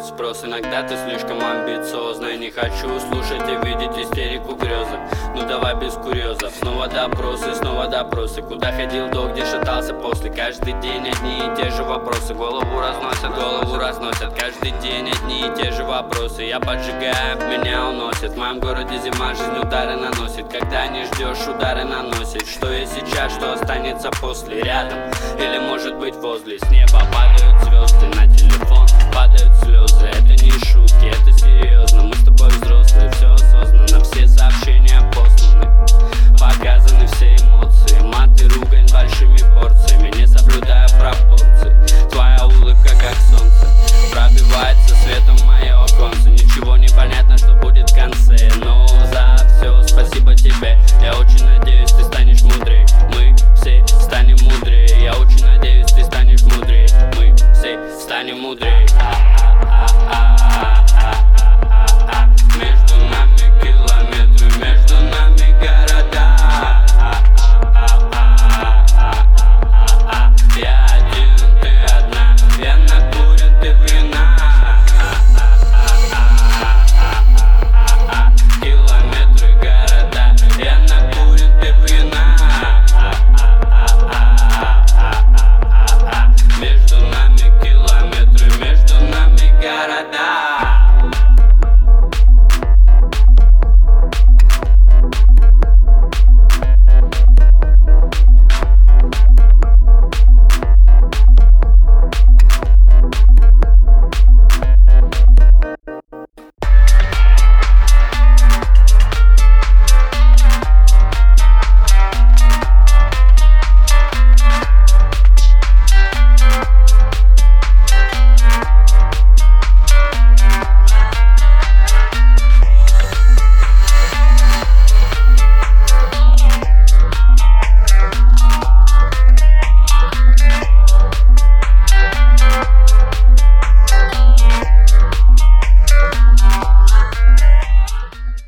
спрос. Иногда ты слишком амбициозна, и не хочу слушать и видеть истерику грезы. Ну давай без курьезов. Снова допросы. Куда ходил до, где шатался после. Каждый день одни и те же вопросы. Голову разносят. Каждый день одни и те же вопросы. Я поджигаю, меня уносит. В моем городе зима, жизнь удары наносит. Когда не ждешь, удары наносит. Что есть сейчас, что останется после. Рядом или может быть возле. С неба падают звезды.